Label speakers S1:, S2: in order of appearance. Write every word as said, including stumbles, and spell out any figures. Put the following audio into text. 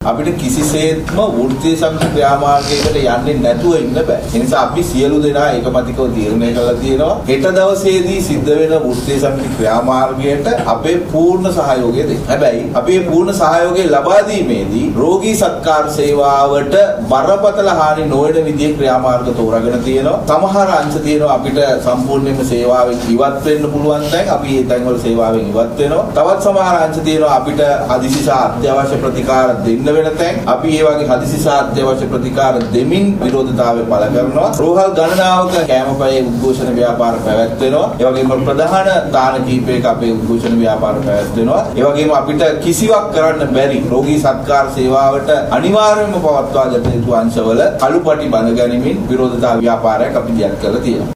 S1: අපිට කිසිසේත්ම වෘත්තීය සමිති ක්‍රියාමාර්ගයකට යන්නේ නැතුව ඉන්න බෑ. ඒ නිසා අපි සියලු දෙනා ඒකමතිකව තීරණය කළා තියෙනවා. හෙට දවසේදී සිද්ධ වෙන වෘත්තීය සමිති ක්‍රියාමාර්ගයට අපේ පූර්ණ සහයෝගය දෙන්න. හැබැයි අපි මේ පූර්ණ සහයෝගය ලබා දීමේදී රෝගී සත්කාර සේවාවට බරපතල හානි නොවන විදිහේ ක්‍රියාමාර්ග තෝරාගෙන තියෙනවා. සමහර අංශ තියෙනවා අපිට සම්පූර්ණයෙන්ම සේවාවෙන් ඉවත් වෙන්න පුළුවන් තැන් අපි ඒ තැන් වල සේවාවෙන් ඉවත් වෙනවා. තවත් සමහර අංශ තියෙනවා අපිට හදිසි සහ අත්‍යවශ්‍ය ප්‍රතිකාර දෙන්න වෙන තැන් අපි ඒ වගේ හදිසි සහ අත්‍යවශ්‍ය ප්‍රතිකාර දෙමින් විරෝධතාවය පළ කරනවා. රෝහල් ගණනාවක කැමපයේ උද්ඝෝෂණ ව්‍යාපාර පැවැත්වෙනවා. ඒ වගේම ප්‍රධාන තාන කීපයක අපේ උද්ඝෝෂණ ව්‍යාපාර පැවැත්වෙනවා. ඒ වගේම අපිට කිසිවක් කරන්න බැරි රෝගී සත්කාර සේවාවට අනිවාර්යයෙන්ම පවත්වා ගත යුතු අංශවල කළුපටි බඳ ගැනීමෙන් විරෝධතා ව්‍යාපාරයක් අපි දියත් කරලා තියෙනවා.